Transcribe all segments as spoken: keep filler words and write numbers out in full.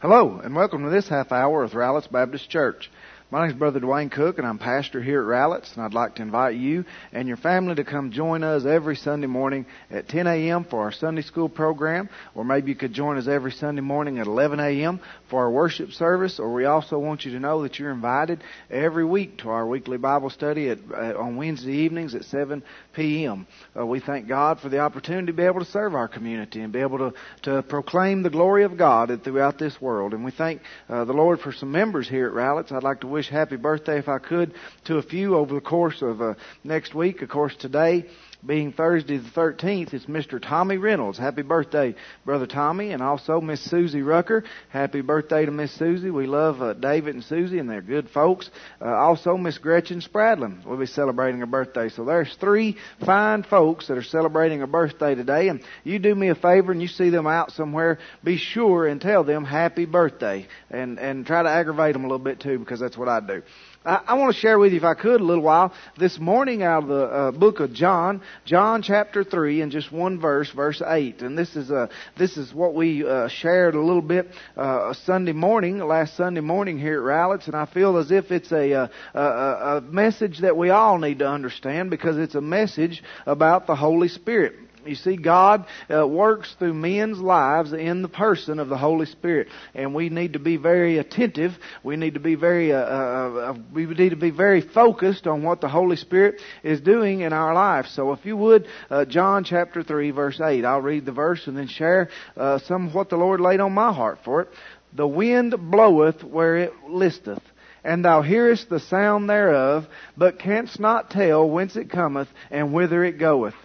Hello, and welcome to this half hour with Rowlett's Baptist Church. My name is Brother Dwayne Cook, and I'm pastor here at Rowlett's, and I'd like to invite you and your family to come join us every Sunday morning at ten a.m. for our Sunday school program, or maybe you could join us every Sunday morning at eleven a.m. for our worship service, or we also want you to know that you're invited every week to our weekly Bible study at, uh, on Wednesday evenings at seven p.m. Uh, we thank God for the opportunity to be able to serve our community and be able to, to proclaim the glory of God throughout this world. And we thank uh, the Lord for some members here at Rowlett's. I'd like to wish happy birthday, if I could, to a few over the course of uh, next week. Of course, today being Thursday the thirteenth, it's Mister Tommy Reynolds. Happy birthday, Brother Tommy. And also Miss Susie Rucker. Happy birthday to Miss Susie. We love uh, David and Susie, and they're good folks. Uh, also Miss Gretchen Spradlin will be celebrating her birthday. So there's three fine folks that are celebrating a birthday today. And you do me a favor and you see them out somewhere, be sure and tell them happy birthday. And, and try to aggravate them a little bit too, because that's what I do. I, I want to share with you, if I could, a little while, this morning out of the uh, book of John, John chapter three, and just one verse, verse eight. And this is uh, this is what we uh, shared a little bit uh, Sunday morning, last Sunday morning here at Rowlett's, and I feel as if it's a, a, a, a message that we all need to understand, because it's a message about the Holy Spirit. You see, God uh, works through men's lives in the person of the Holy Spirit, and we need to be very attentive. We need to be very, uh, uh, we need to be very focused on what the Holy Spirit is doing in our life. So, if you would, uh, John chapter three, verse eight. I'll read the verse and then share uh, some of what the Lord laid on my heart for it. The wind bloweth where it listeth, and thou hearest the sound thereof, but canst not tell whence it cometh and whither it goeth.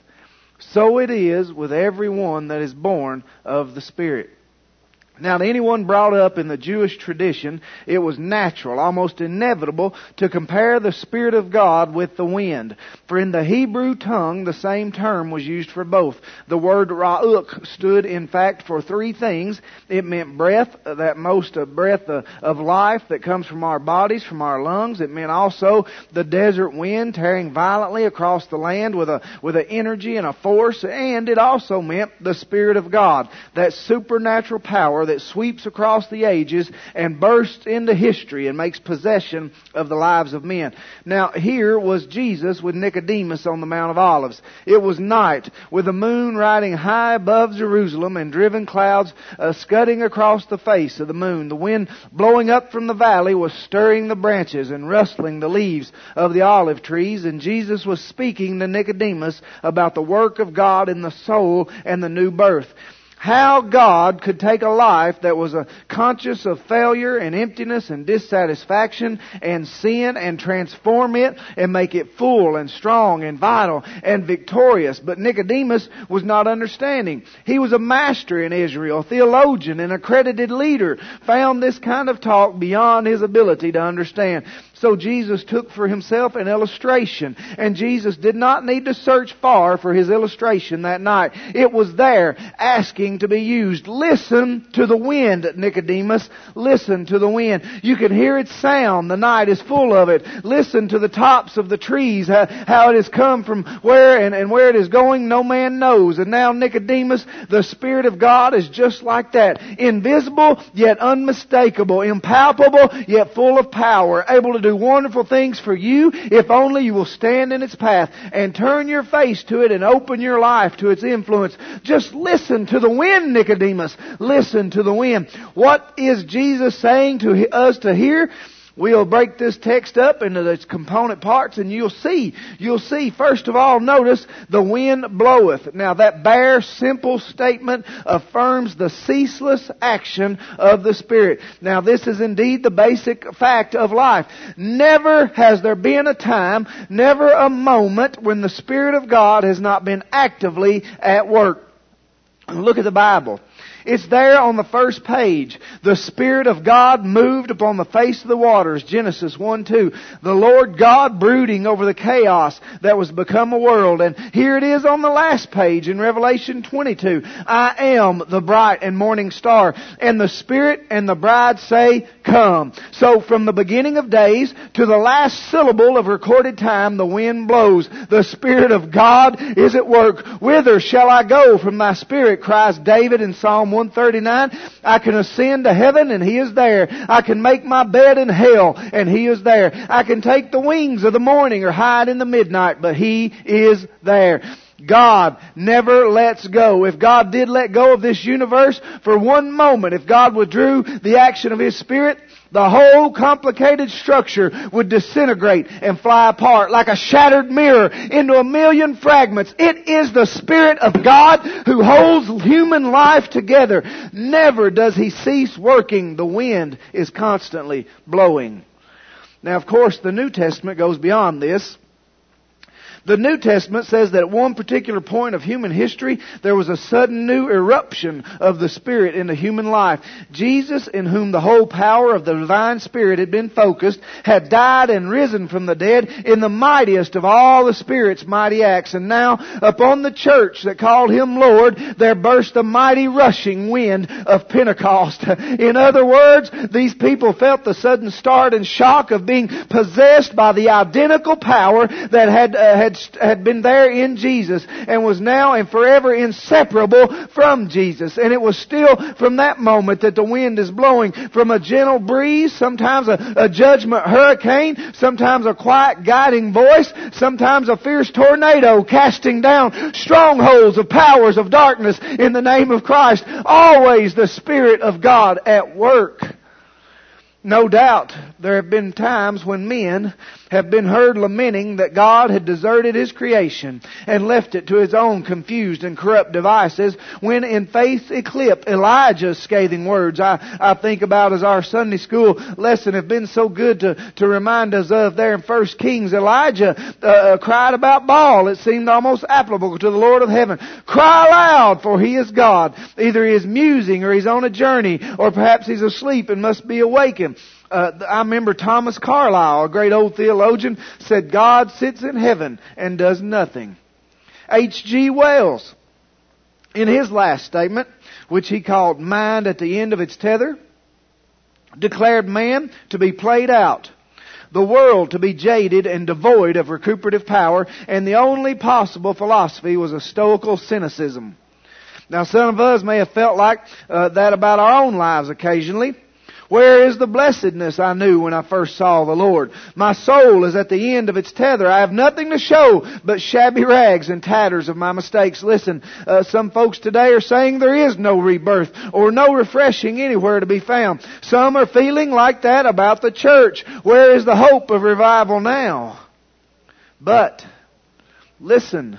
So it is with every one that is born of the Spirit. Now, to anyone brought up in the Jewish tradition, it was natural, almost inevitable, to compare the Spirit of God with the wind. For in the Hebrew tongue, the same term was used for both. The word ra'uk stood, in fact, for three things. It meant breath, that most of breath of life that comes from our bodies, from our lungs. It meant also the desert wind tearing violently across the land with a with an energy and a force. And it also meant the Spirit of God, that supernatural power that sweeps across the ages and bursts into history and makes possession of the lives of men. Now, here was Jesus with Nicodemus on the Mount of Olives. It was night, with the moon riding high above Jerusalem and driven clouds uh, scudding across the face of the moon. The wind blowing up from the valley was stirring the branches and rustling the leaves of the olive trees, and Jesus was speaking to Nicodemus about the work of God in the soul and the new birth. How God could take a life that was a conscious of failure and emptiness and dissatisfaction and sin and transform it and make it full and strong and vital and victorious. But Nicodemus was not understanding. He was a master in Israel, theologian and accredited leader, found this kind of talk beyond his ability to understand. So Jesus took for himself an illustration, and Jesus did not need to search far for his illustration that night. It was there, asking to be used. Listen to the wind, Nicodemus. Listen to the wind. You can hear its sound. The night is full of it. Listen to the tops of the trees, how, how it has come from where and, and where it is going, no man knows. And now, Nicodemus, the Spirit of God is just like that. Invisible, yet unmistakable. Impalpable, yet full of power. Able to do wonderful things for you if only you will stand in its path and turn your face to it and open your life to its influence. Just listen to the wind, Nicodemus. Listen to the wind. What is Jesus saying to us to hear? We'll break this text up into its component parts, and you'll see. You'll see, first of all, notice the wind bloweth. Now, that bare, simple statement affirms the ceaseless action of the Spirit. Now, this is indeed the basic fact of life. Never has there been a time, never a moment when the Spirit of God has not been actively at work. Look at the Bible. It's there on the first page. The Spirit of God moved upon the face of the waters. Genesis one two. The Lord God brooding over the chaos that was become a world. And here it is on the last page in Revelation twenty-two. I am the bright and morning star. And the Spirit and the bride say, come. So from the beginning of days to the last syllable of recorded time, the wind blows. The Spirit of God is at work. Whither shall I go from thy Spirit, cries David in Psalm one one thirty-nine, I can ascend to heaven and He is there. I can make my bed in hell and He is there. I can take the wings of the morning or hide in the midnight, but He is there. God never lets go. If God did let go of this universe for one moment, if God withdrew the action of His Spirit, the whole complicated structure would disintegrate and fly apart like a shattered mirror into a million fragments. It is the Spirit of God who holds human life together. Never does He cease working. The wind is constantly blowing. Now, of course, the New Testament goes beyond this. The New Testament says that at one particular point of human history, there was a sudden new eruption of the Spirit into human life. Jesus, in whom the whole power of the divine Spirit had been focused, had died and risen from the dead in the mightiest of all the Spirit's mighty acts. And now, upon the church that called Him Lord, there burst a mighty rushing wind of Pentecost. In other words, these people felt the sudden start and shock of being possessed by the identical power that had, uh, had had been there in Jesus and was now and forever inseparable from Jesus. And it was still from that moment that the wind is blowing, from a gentle breeze, sometimes a, a judgment hurricane, sometimes a quiet guiding voice, sometimes a fierce tornado casting down strongholds of powers of darkness in the name of Christ. Always the Spirit of God at work. No doubt there have been times when men have been heard lamenting that God had deserted His creation and left it to His own confused and corrupt devices, when in faith eclipsed Elijah's scathing words I, I think about as our Sunday school lesson have been so good to, to remind us of there in First Kings. Elijah uh, cried about Baal. It seemed almost applicable to the Lord of heaven. Cry loud, for He is God. Either He is musing or He's on a journey, or perhaps He's asleep and must be awakened. Uh, I remember Thomas Carlyle, a great old theologian, said God sits in heaven and does nothing. H G Wells, in his last statement, which he called Mind at the End of Its Tether, declared man to be played out, the world to be jaded and devoid of recuperative power, and the only possible philosophy was a stoical cynicism. Now, some of us may have felt like uh, that about our own lives occasionally. Where is the blessedness I knew when I first saw the Lord? My soul is at the end of its tether. I have nothing to show but shabby rags and tatters of my mistakes. Listen, uh, some folks today are saying there is no rebirth or no refreshing anywhere to be found. Some are feeling like that about the church. Where is the hope of revival now? But, listen.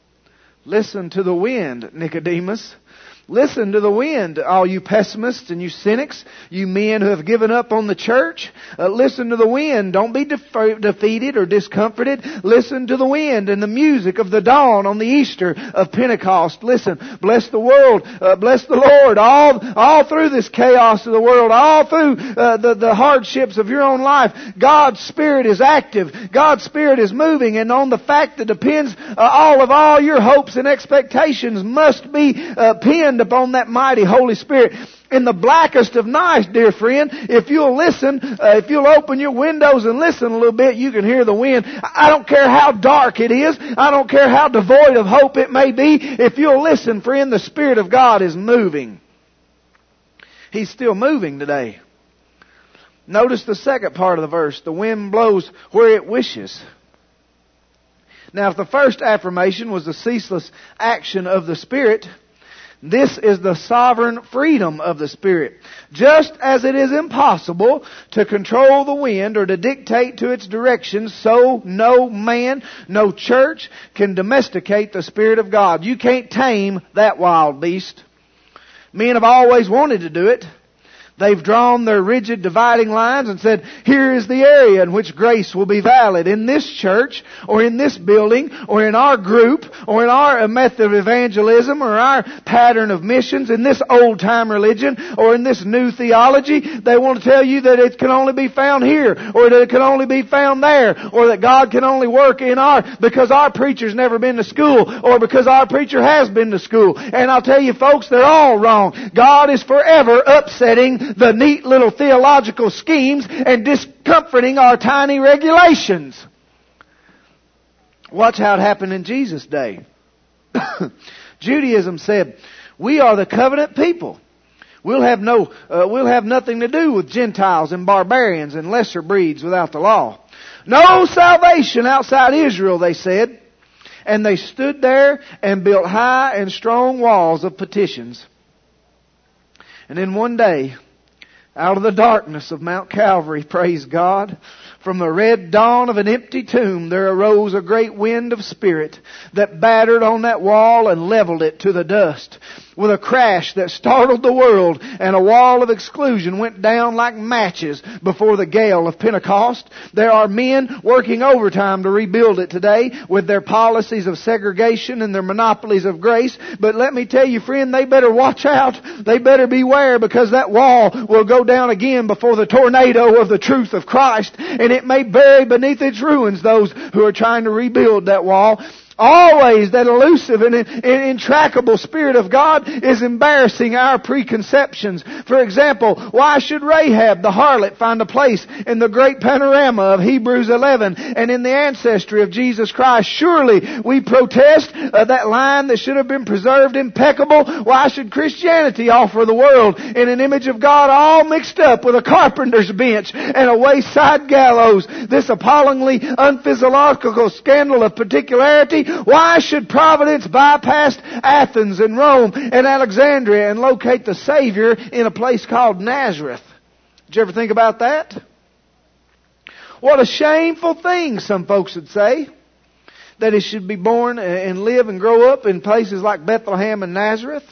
Listen to the wind, Nicodemus. Listen to the wind, all you pessimists and you cynics, you men who have given up on the church. Uh, listen to the wind. Don't be def- defeated or discomforted. Listen to the wind and the music of the dawn on the Easter of Pentecost. Listen, bless the world, uh, bless the Lord, all all through this chaos of the world, all through uh, the, the hardships of your own life. God's Spirit is active. God's Spirit is moving, and on the fact that depends uh, all of all your hopes and expectations must be uh, pinned upon that mighty Holy Spirit. In the blackest of nights, dear friend, if you'll listen, uh, if you'll open your windows and listen a little bit, you can hear the wind. I don't care how dark it is. I don't care how devoid of hope it may be. If you'll listen, friend, the Spirit of God is moving. He's still moving today. Notice the second part of the verse. The wind blows where it wishes. Now, if the first affirmation was the ceaseless action of the Spirit, this is the sovereign freedom of the Spirit. Just as it is impossible to control the wind or to dictate to its direction, so no man, no church can domesticate the Spirit of God. You can't tame that wild beast. Men have always wanted to do it. They've drawn their rigid dividing lines and said, here is the area in which grace will be valid. In this church, or in this building, or in our group, or in our method of evangelism, or our pattern of missions, in this old-time religion, or in this new theology, they want to tell you that it can only be found here, or that it can only be found there, or that God can only work in our, because our preacher's never been to school, or because our preacher has been to school. And I'll tell you folks, they're all wrong. God is forever upsetting the neat little theological schemes and discomforting our tiny regulations. Watch how it happened in Jesus' day. Judaism said, we are the covenant people. We'll have no, uh, we'll have nothing to do with Gentiles and barbarians and lesser breeds without the law. No salvation outside Israel, they said. And they stood there and built high and strong walls of petitions. And then one day, out of the darkness of Mount Calvary, praise God, from the red dawn of an empty tomb, there arose a great wind of spirit that battered on that wall and leveled it to the dust. With a crash that startled the world, and a wall of exclusion went down like matches before the gale of Pentecost. There are men working overtime to rebuild it today with their policies of segregation and their monopolies of grace. But let me tell you, friend, they better watch out. They better beware, because that wall will go down again before the tornado of the truth of Christ, and it may bury beneath its ruins those who are trying to rebuild that wall. Always that elusive and intractable Spirit of God is embarrassing our preconceptions. For example, why should Rahab the harlot find a place in the great panorama of Hebrews eleven and in the ancestry of Jesus Christ? Surely we protest uh, that line that should have been preserved impeccable. Why should Christianity offer the world in an image of God all mixed up with a carpenter's bench and a wayside gallows? This appallingly unphysiological scandal of particularity. Why should Providence bypass Athens and Rome and Alexandria and locate the Savior in a place called Nazareth? Did you ever think about that? What a shameful thing, some folks would say, that He should be born and live and grow up in places like Bethlehem and Nazareth.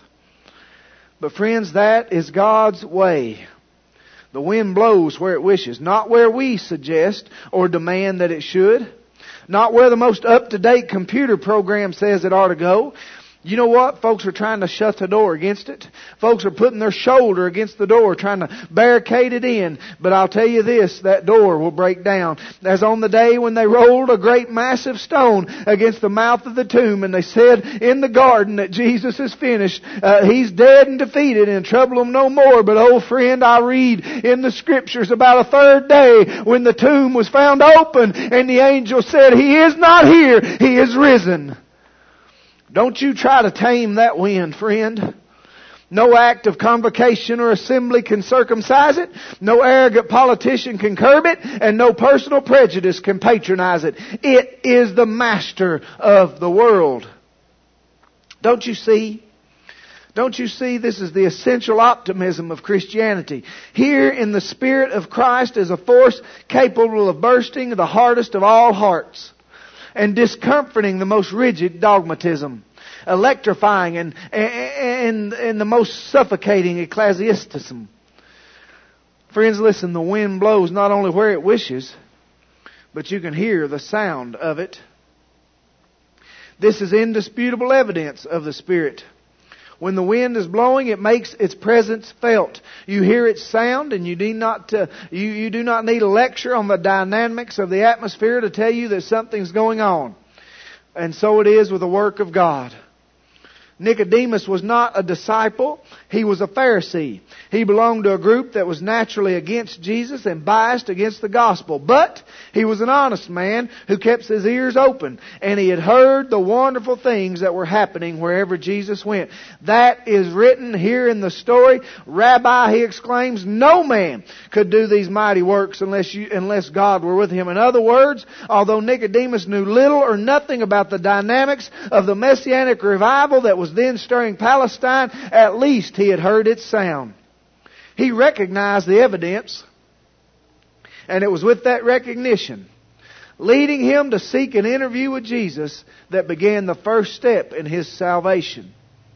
But friends, that is God's way. The wind blows where it wishes, not where we suggest or demand that it should. Not where the most up-to-date computer program says it ought to go. You know what? Folks are trying to shut the door against it. Folks are putting their shoulder against the door, trying to barricade it in. But I'll tell you this, that door will break down. As on the day when they rolled a great massive stone against the mouth of the tomb, and they said in the garden that Jesus is finished. Uh, he's dead and defeated, and trouble him no more. But old friend, I read in the Scriptures about a third day when the tomb was found open, and the angel said, He is not here, He is risen. Don't you try to tame that wind, friend. No act of convocation or assembly can circumcise it. No arrogant politician can curb it. And no personal prejudice can patronize it. It is the master of the world. Don't you see? Don't you see? This is the essential optimism of Christianity. Here in the Spirit of Christ is a force capable of bursting the hardest of all hearts, and discomforting the most rigid dogmatism, electrifying and, and, and the most suffocating ecclesiasticism. Friends, listen, the wind blows not only where it wishes, but you can hear the sound of it. This is indisputable evidence of the Spirit. When the wind is blowing, it makes its presence felt. You hear its sound, and you do not uh, you, you do not need a lecture on the dynamics of the atmosphere to tell you that something's going on. And so it is with the work of God. Nicodemus was not a disciple. He was a Pharisee. He belonged to a group that was naturally against Jesus and biased against the gospel. But he was an honest man who kept his ears open. And he had heard the wonderful things that were happening wherever Jesus went. That is written here in the story. Rabbi, he exclaims, no man could do these mighty works unless you, unless God were with him. In other words, although Nicodemus knew little or nothing about the dynamics of the Messianic revival that was then stirring Palestine, at least he had heard its sound. He recognized the evidence, and it was with that recognition, leading him to seek an interview with Jesus, that began the first step in his salvation.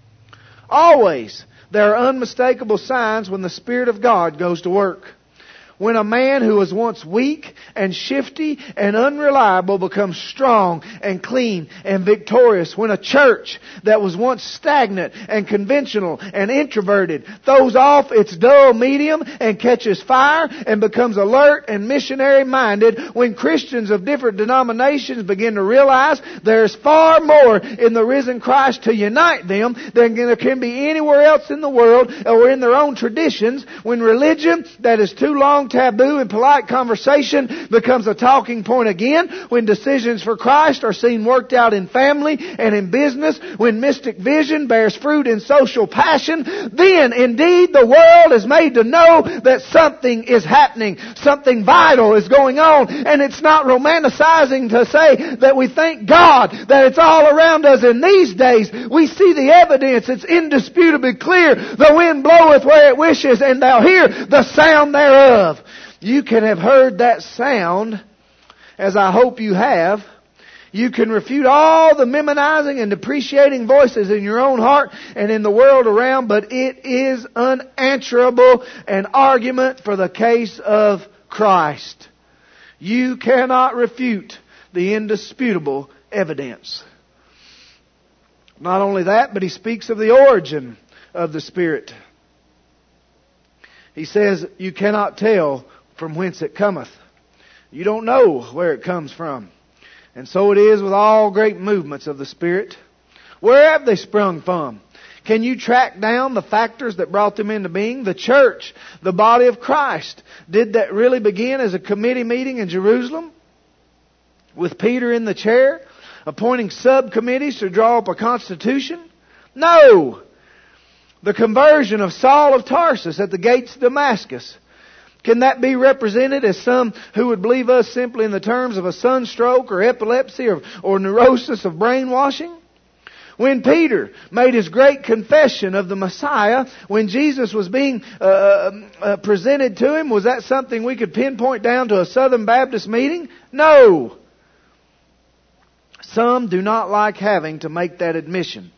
Always, there are unmistakable signs when the Spirit of God goes to work. When a man who was once weak and shifty and unreliable becomes strong and clean and victorious. When a church that was once stagnant and conventional and introverted throws off its dull medium and catches fire and becomes alert and missionary minded. When Christians of different denominations begin to realize there's far more in the risen Christ to unite them than there can be anywhere else in the world or in their own traditions. When religion that is too long taboo in polite conversation becomes a talking point again. When decisions for Christ are seen worked out in family and in business. When mystic vision bears fruit in social passion. Then indeed the world is made to know that something is happening. Something vital is going on. And it's not romanticizing to say that we thank God that it's all around us in these days. We see the evidence. It's indisputably clear. The wind bloweth where it wishes, and thou hear the sound thereof. You can have heard that sound, as I hope you have. You can refute all the memonizing and depreciating voices in your own heart and in the world around, but it is unanswerable an argument for the case of Christ. You cannot refute the indisputable evidence. Not only that, but he speaks of the origin of the Spirit. He says, you cannot tell from whence it cometh. You don't know where it comes from. And so it is with all great movements of the Spirit. Where have they sprung from? Can you track down the factors that brought them into being? The church, the body of Christ. Did that really begin as a committee meeting in Jerusalem? With Peter in the chair, appointing subcommittees to draw up a constitution? No! The conversion of Saul of Tarsus at the gates of Damascus. Can that be represented as some who would believe us simply in the terms of a sunstroke or epilepsy or, or neurosis of brainwashing? When Peter made his great confession of the Messiah, when Jesus was being uh, uh, presented to him, was that something we could pinpoint down to a Southern Baptist meeting? No. Some do not like having to make that admission.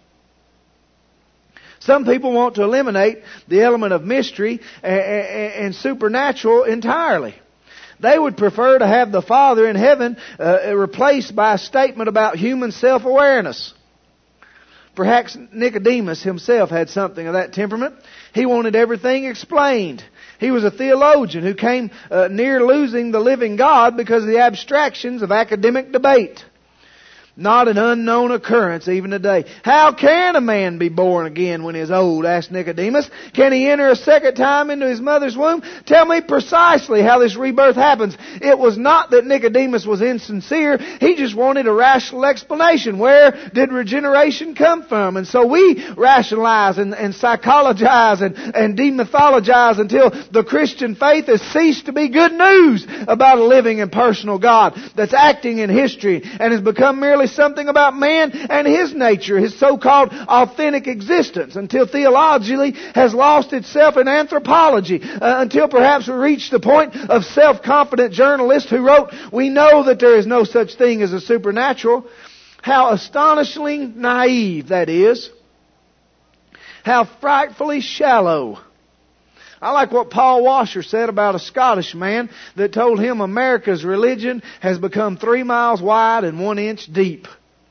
Some people want to eliminate the element of mystery and supernatural entirely. They would prefer to have the Father in heaven uh, replaced by a statement about human self-awareness. Perhaps Nicodemus himself had something of that temperament. He wanted everything explained. He was a theologian who came uh, near losing the living God because of the abstractions of academic debate. Not an unknown occurrence even today. How can a man be born again when he is old? Asked Nicodemus. Can he enter a second time into his mother's womb? Tell me precisely how this rebirth happens. It was not that Nicodemus was insincere. He just wanted a rational explanation. Where did regeneration come from? And so we rationalize and, and psychologize and, and demythologize until the Christian faith has ceased to be good news about a living and personal God that's acting in history and has become merely something about man and his nature, his so-called authentic existence, until theologically has lost itself in anthropology, uh, until perhaps we reach the point of self-confident journalists who wrote, we know that there is no such thing as a supernatural. How astonishingly naive that is. How frightfully shallow. I like what Paul Washer said about a Scottish man that told him America's religion has become three miles wide and one inch deep.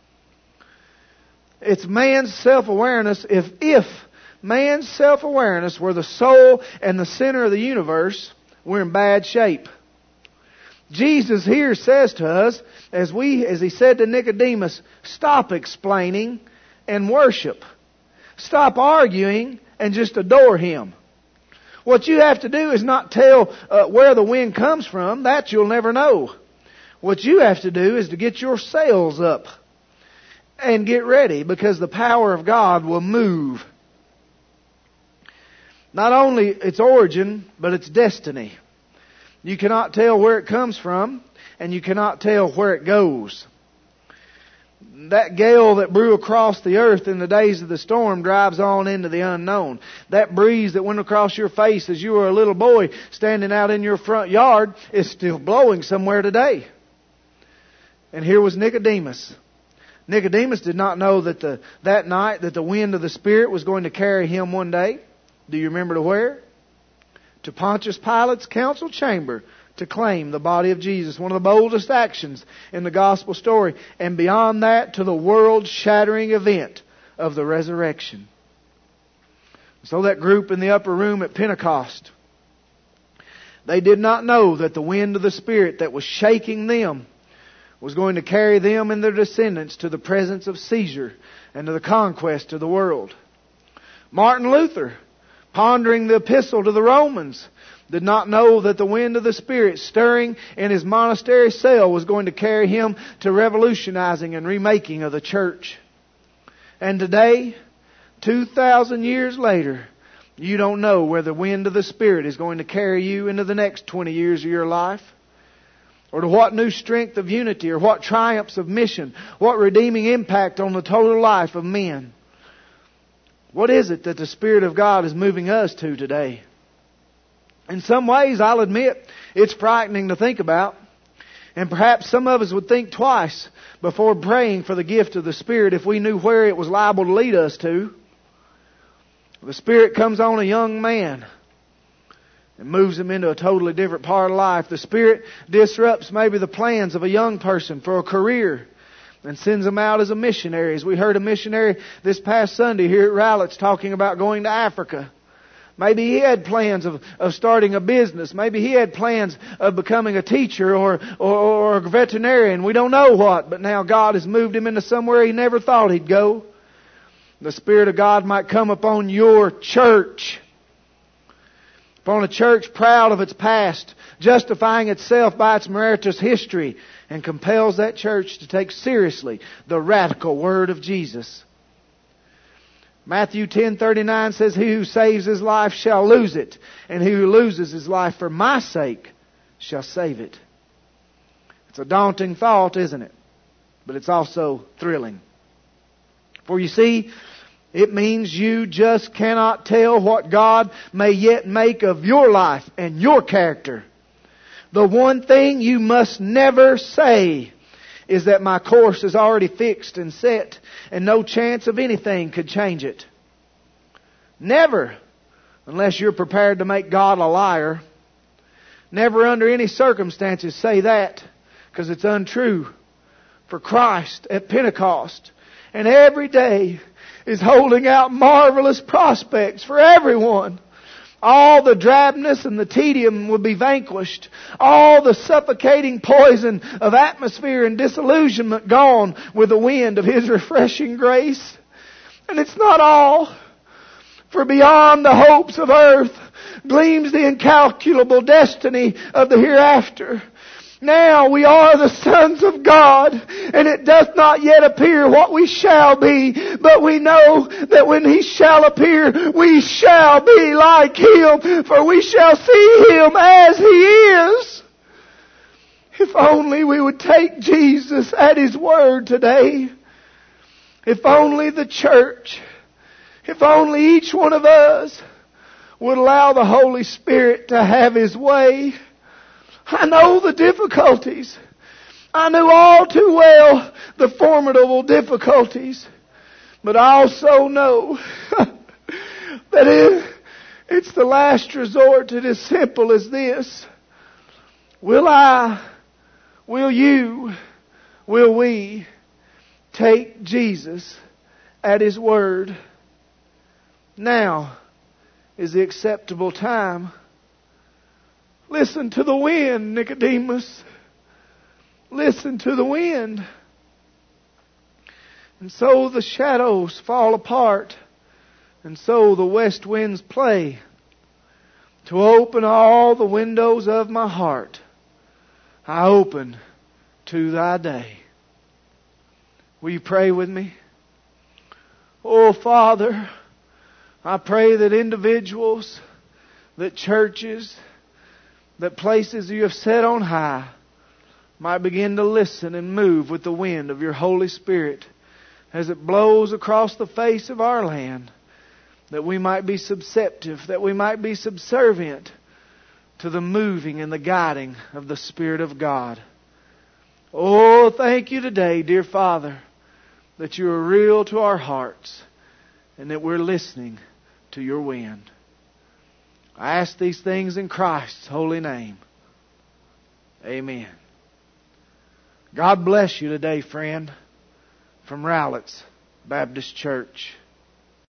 It's man's self-awareness. If, if man's self-awareness were the soul and the center of the universe, we're in bad shape. Jesus here says to us, as we, as he said to Nicodemus, stop explaining and worship. Stop arguing and just adore Him. What you have to do is not tell uh, where the wind comes from. That you'll never know. What you have to do is to get your sails up and get ready, because the power of God will move. Not only its origin, but its destiny. You cannot tell where it comes from, and you cannot tell where it goes. That gale that blew across the earth in the days of the storm drives on into the unknown. That breeze that went across your face as you were a little boy standing out in your front yard is still blowing somewhere today. And here was Nicodemus. Nicodemus did not know that the that night that the wind of the Spirit was going to carry him one day. Do you remember to where? To Pontius Pilate's council chamber, to claim the body of Jesus. One of the boldest actions in the gospel story. And beyond that, to the world-shattering event of the resurrection. So that group in the upper room at Pentecost, they did not know that the wind of the Spirit that was shaking them was going to carry them and their descendants to the presence of Caesar and to the conquest of the world. Martin Luther, pondering the epistle to the Romans, did not know that the wind of the Spirit stirring in his monastery cell was going to carry him to revolutionizing and remaking of the church. And today, two thousand years later, you don't know where the wind of the Spirit is going to carry you into the next twenty years of your life. Or to what new strength of unity, or what triumphs of mission, what redeeming impact on the total life of men. What is it that the Spirit of God is moving us to today? In some ways, I'll admit, it's frightening to think about. And perhaps some of us would think twice before praying for the gift of the Spirit if we knew where it was liable to lead us to. The Spirit comes on a young man and moves him into a totally different part of life. The Spirit disrupts maybe the plans of a young person for a career and sends them out as a missionary. As we heard a missionary this past Sunday here at Rowlett's talking about going to Africa. Maybe he had plans of, of starting a business. Maybe he had plans of becoming a teacher or, or, or a veterinarian. We don't know what, but now God has moved him into somewhere he never thought he'd go. The Spirit of God might come upon your church. Upon a church proud of its past, justifying itself by its meritorious history, and compels that church to take seriously the radical Word of Jesus. Matthew ten thirty-nine says, "He who saves his life shall lose it, and he who loses his life for my sake shall save it." It's a daunting thought, isn't it? But it's also thrilling. For you see, it means you just cannot tell what God may yet make of your life and your character. The one thing you must never say is that my course is already fixed and set and no chance of anything could change it. Never, unless you're prepared to make God a liar. Never under any circumstances say that, because it's untrue. For Christ at Pentecost and every day is holding out marvelous prospects for everyone. All the drabness and the tedium will be vanquished. All the suffocating poison of atmosphere and disillusionment gone with the wind of His refreshing grace. And it's not all. For beyond the hopes of earth gleams the incalculable destiny of the hereafter. Now we are the sons of God, and it doth not yet appear what we shall be, but we know that when He shall appear, we shall be like Him, for we shall see Him as He is. If only we would take Jesus at His word today. If only the church, if only each one of us would allow the Holy Spirit to have His way. I know the difficulties. I knew all too well the formidable difficulties. But I also know that it, it's the last resort to as simple as this. Will I, will you, will we take Jesus at His word? Now is the acceptable time. Listen to the wind, Nicodemus. Listen to the wind. And so the shadows fall apart. And so the west winds play to open all the windows of my heart. I open to Thy day. Will you pray with me? Oh, Father, I pray that individuals, that churches, that places You have set on high might begin to listen and move with the wind of Your Holy Spirit as it blows across the face of our land, that we might be subceptive, that we might be subservient to the moving and the guiding of the Spirit of God. Oh, thank You today, dear Father, that You are real to our hearts and that we're listening to Your wind. I ask these things in Christ's holy name. Amen. God bless you today, friend, from Rowlett's Baptist Church.